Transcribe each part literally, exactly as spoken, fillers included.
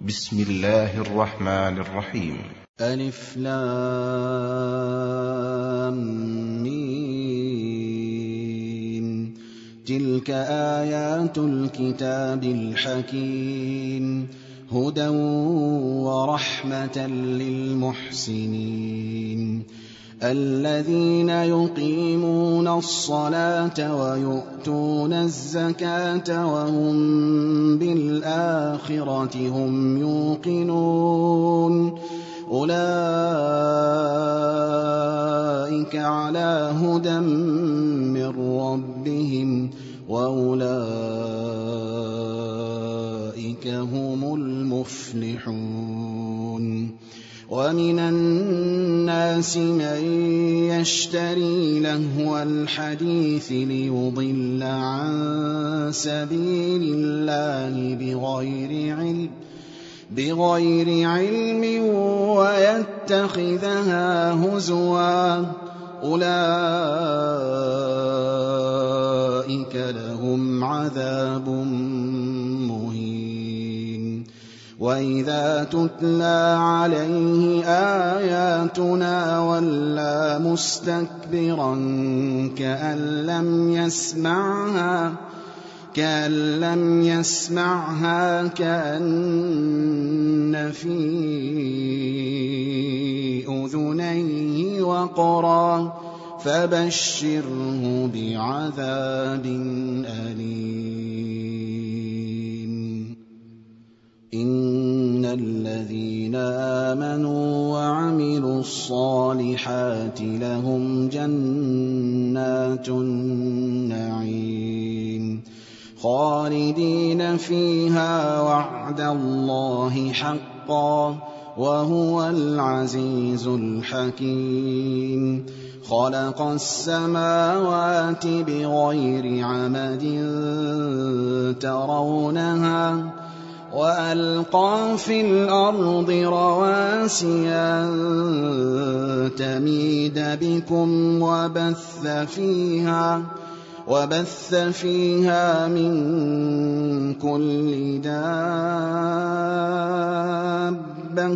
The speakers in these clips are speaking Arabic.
بسم الله الرحمن الرحيم. ألف لام ميم. تلك آيات الكتاب الحكيم، هدى ورحمة للمحسنين الذين يقيمون الصلاة ويؤتون الزكاة وهم بالآخرة هم يوقنون. أولئك على هدى من ربهم وأولئك هم المفلحون. ومن الناس من يشتري لهو الحديث ليضل عن سبيل الله بغير علم بغير علم ويتخذها هزوا. أولئك لهم عذاب مهين. وإذا تتلى عليه آياتنا ولى مستكبرا كأن لم يسمعها كأن لم يسمعها كأن في أذنيه وقرا فبشره بعذاب أليم. إن الذين آمنوا وعملوا الصالحات لهم جنات النعيم خالدين فيها وعد الله حقا وهو العزيز الحكيم. خلق السماوات بغير عمد ترونها وألقى في الأرض رواسي أن تميد بكم وبث فيها وبث فيها من كل دابة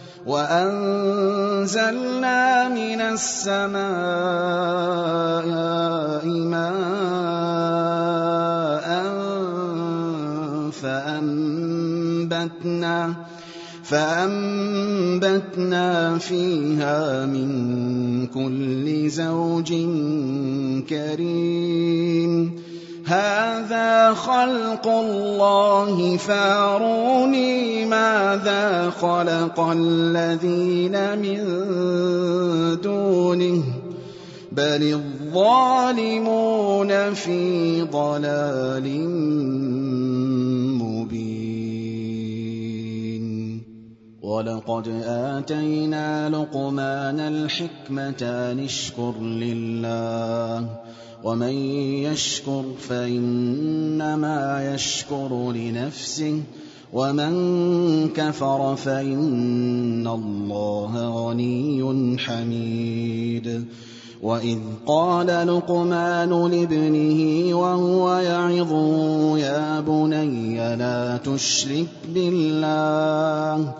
وأنزلنا من السماء ماء فأنبتنا فأنبتنا فيها من كل زوج كريم. هذا خلق الله فاروني ماذا خلق الذين من دونه بل الظالمون في ضلال مبين. ولقد آتينا لقمان الحكمة أن اشكر لله ومن يشكر فإنما يشكر لنفسه ومن كفر فإن الله غني حميد. وإذ قال لقمان لابنه وهو يعظه يا بني لا تشرك بالله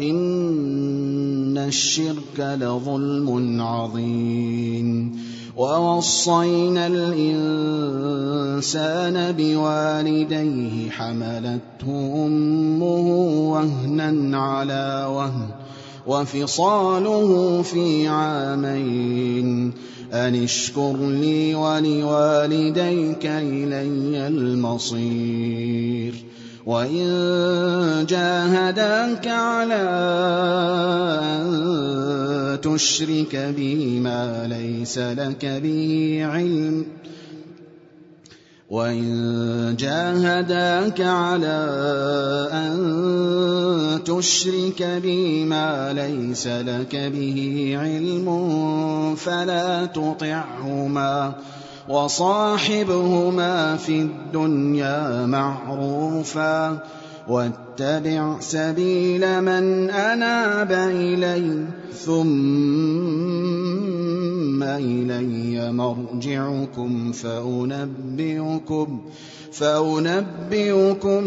إن الشرك لظلم عظيم. ووصينا الإنسان بوالديه حملته أمه وهنا على وهن وفصاله في عامين أن اشكر لي ولوالديك إلي المصير. وإن جاهداك على أن تشرك بي ما ليس لك به علم وإن جاهداك على أن تشرك بي ما ليس لك به علم فلا تطعهما وصاحبهما في الدنيا معروفا واتبع سبيل من أناب إلي ثم إلي مرجعكم فأنبئكم فأنبئكم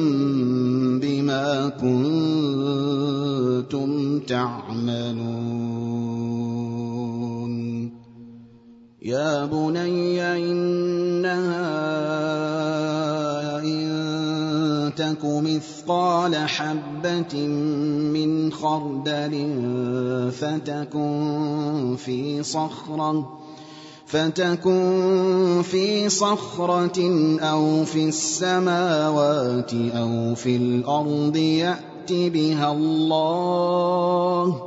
بما كنتم تعملون يا بني إنها إن تك مثقال حبة من خردل فتكن في صخرة فتكن في صخرة أو في السماوات أو في الأرض يأت بها الله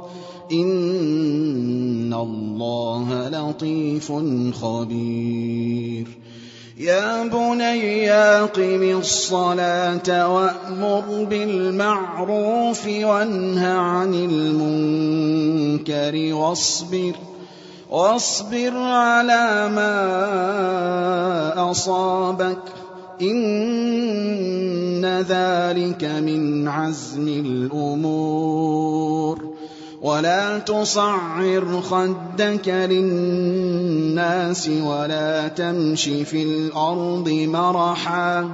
إن الله لطيف خبير يا بني أقم الصلاة وأمر بالمعروف وانه عن المنكر واصبر واصبر على ما أصابك إن ذلك من عزم الأمور ولا تصعر خدك للناس ولا تمش في الأرض مرحا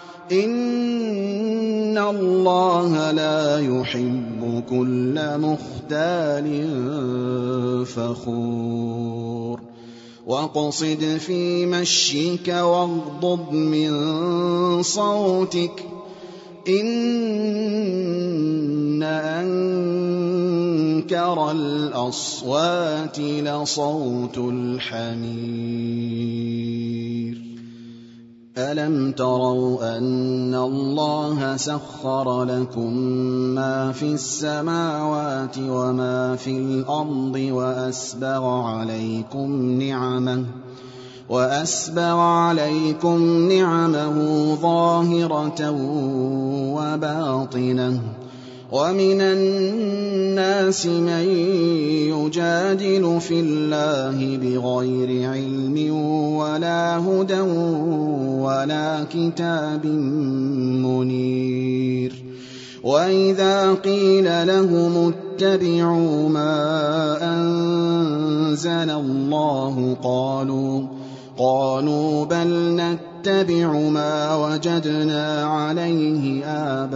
إن الله لا يحب كل مختال فخور واقصد في مشيك واغضض من صوتك إن أنكر الأصوات لصوت الحمير ألم تروا أن الله سخر لكم ما في السماوات وما في الأرض وأسبغ عليكم نعمه وأسبغ عليكم نعمه ظاهرة وباطنة ومن الناس من يجادل في الله بغير علم ولا هدى ولا كتاب منير وإذا قيل لهم اتبعوا ما أنزل الله قالوا قالوا بل نتبع ما وجدنا عليه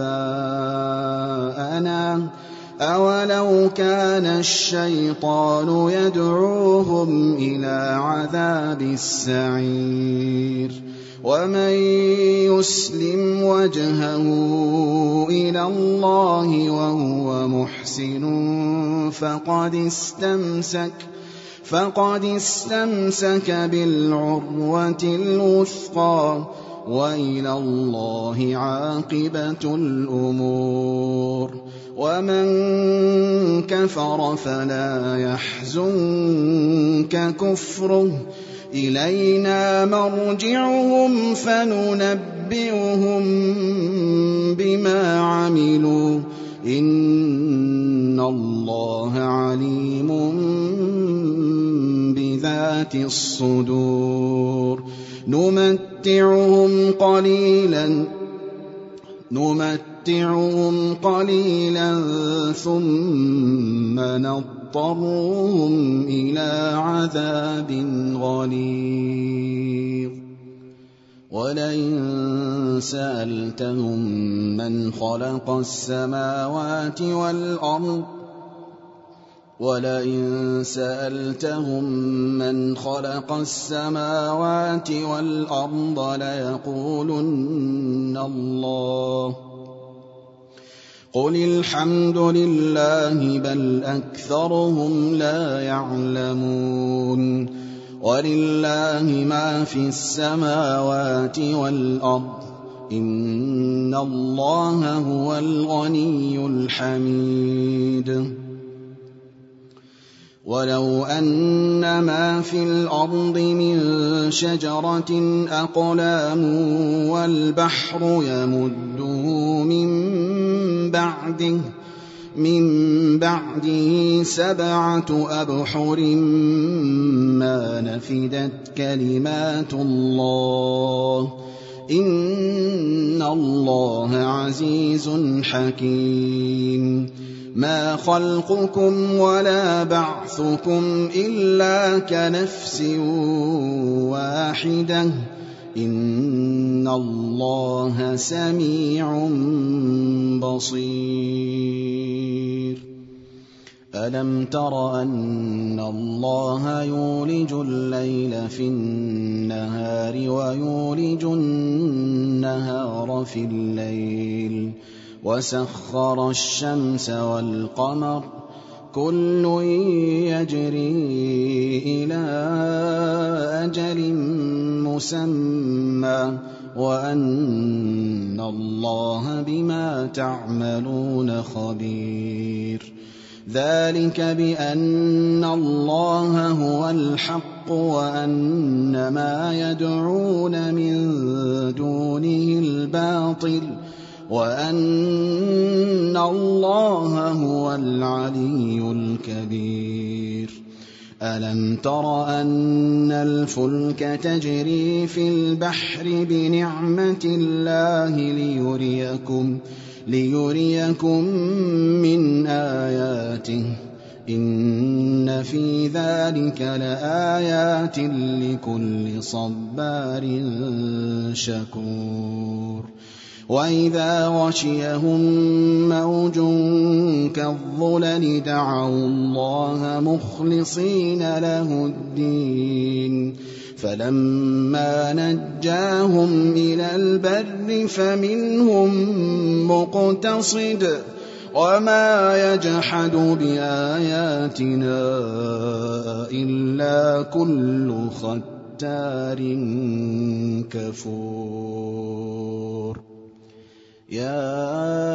آباءنا أولو كان الشيطان يدعوهم إلى عذاب السعير ومن يسلم وجهه إلى الله وهو محسن فقد استمسك فقد استمسك بالعروة الوثقى وإلى الله عاقبة الأمور ومن كفر فلا يحزنك كفره إلينا مرجعهم فننبئهم بما عملوا إن الله عليم بذات الصدور نمتعهم قليلا نمتعهم قليلا ثم نضطرهم إلى عذاب غليظ ولئن سألتهم من خلق السماوات والأرض ولئن سألتهم من خلق السماوات والأرض ليقولن الله قل الحمد لله بل أكثرهم لا يعلمون ولله ما في السماوات والأرض إن الله هو الغني الحميد ولو أن ما في الأرض من شجرة أقلام والبحر يمده من بعده من بعده سبعة أبحر ما نفدت كلمات الله إن الله عزيز حكيم ما خلقكم ولا بعثكم إلا كنفس واحدة إن الله سميع بصير ألم تر أن الله يولج الليل في النهار ويولج النهار في الليل وسخر الشمس والقمر كل يجري إلى أجل مسمى وأن الله بما تعملون خبير ذلك بأن الله هو الحق وأن ما يدعون من دونه الباطل وأن الله هو العلي الكبير ألم تر أن الفلك تجري في البحر بنعمة الله ليريكم ليريكم من آياته إن في ذلك لآيات لكل صبار شكور وإذا غشيهم موج كالظلل دعوا الله مخلصين له الدين فلما نجاهم إلى البر فمنهم مقتصد وما يجحد بآياتنا إلا كل ختار كفور يا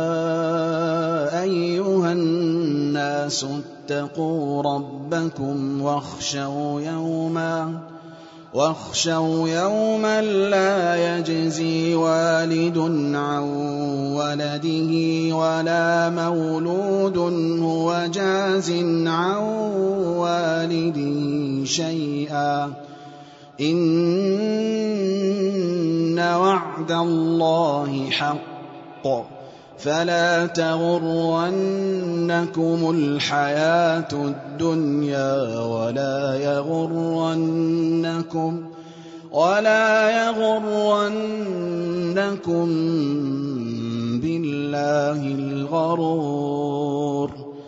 أيها الناس اتقوا ربكم واخشوا يوما واخشوا يوما لا يجزي والد عن ولده ولا مولود هو جاز عن والده شيئا إن وعد الله حق فلا تغرنكم الحياة الدنيا ولا يغرنكم ولا يغرنكم بالله الغرور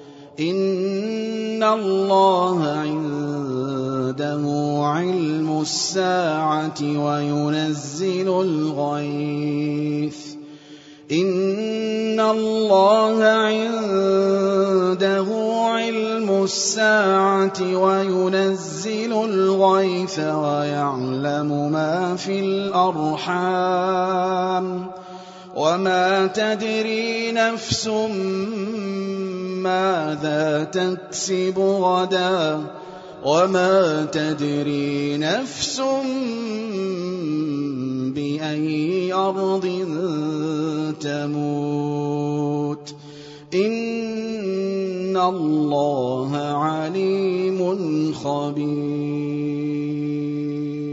إن الله عنده علم الساعة وينزل الغيث إن الله عنده علم الساعة وينزل الغيث ويعلم ما في الأرحام وما تدري نفس ماذا تكسب غدا وما تدري نفس بأي أرض تموت إن الله عليم خبير